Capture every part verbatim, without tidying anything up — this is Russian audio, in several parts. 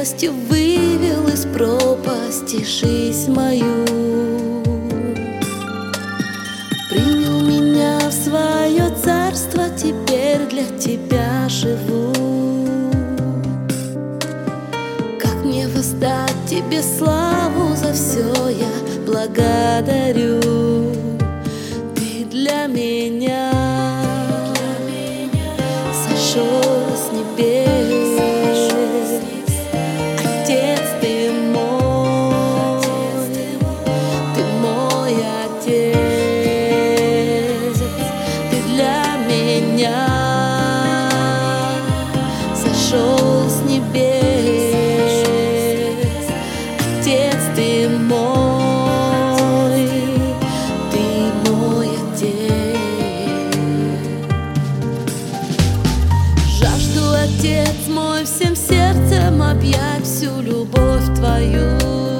милостью вывел из пропасти жизнь мою. Принял меня в свое царство, теперь для тебя живу. Как мне воздать тебе славу, за все я благодарю. Ты для меня сошел с небес, Отец ты мой, ты мой Отец. Ты для меня сошел с небес, Отец ты мой, ты мой Отец. Жажду, Отец мой, всем сердцем объять всю любовь твою.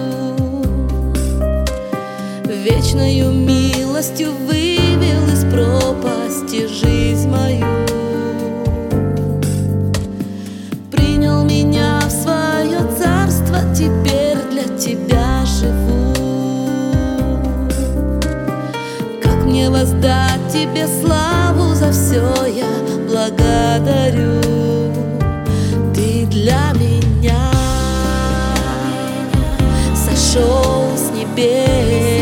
Вечною милостью вывел из пропасти жизнь мою. Принял меня в свое царство, теперь для тебя живу. Как мне воздать тебе славу, за все я благодарю. Ты для меня сошел с небес,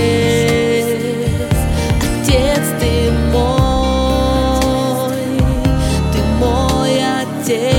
Отец ты мой, ты мой Отец.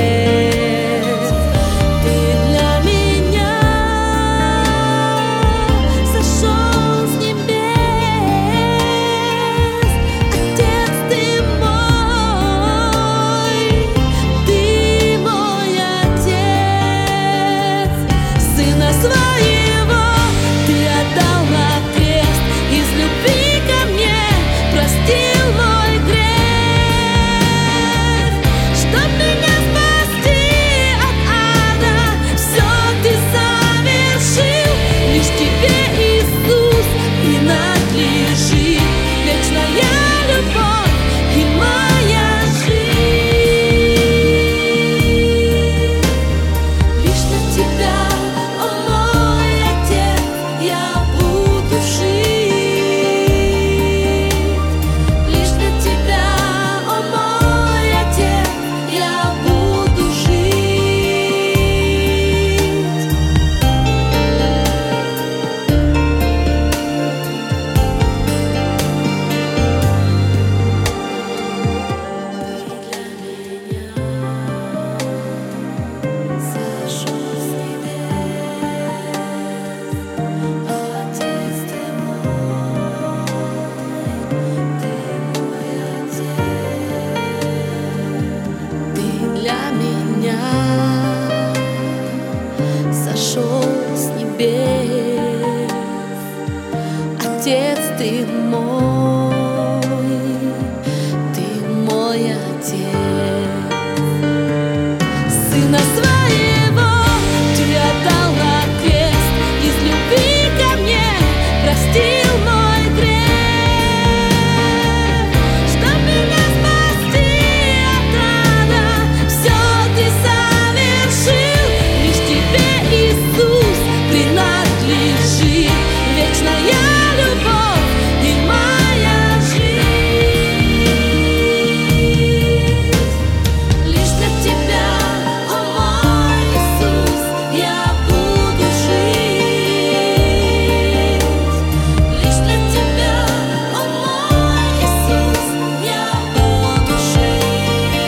Сошел с небес, Отец ты мой, ты мой Отец. Сына своего ты отдал на крест, из любви ко мне простил мой грех. Чтоб меня спасти от ада, все ты совершил, лишь тебе, Иисус, принадлежит вечная любовь и моя жизнь. Лишь для тебя, о мой Иисус, я буду жить. Лишь для тебя, о мой Иисус, я буду жить.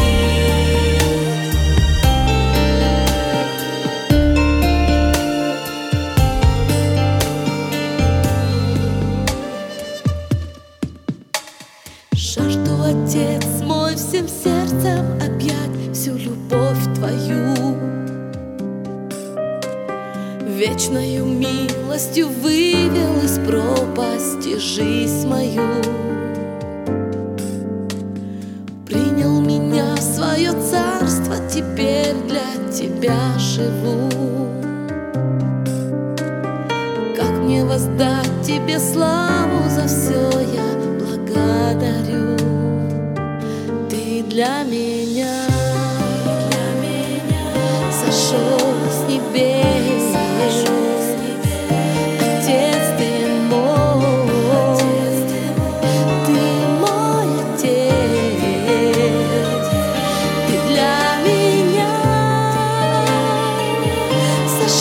Жажду, Отец мой, всем сердцем объять всю любовь твою. Вечною милостью вывел из пропасти жизнь мою. Принял меня в свое царство, теперь для тебя живу. Как мне воздать тебе славу, за все я благодарю. Ты для меня, для меня сошел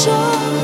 хорошо.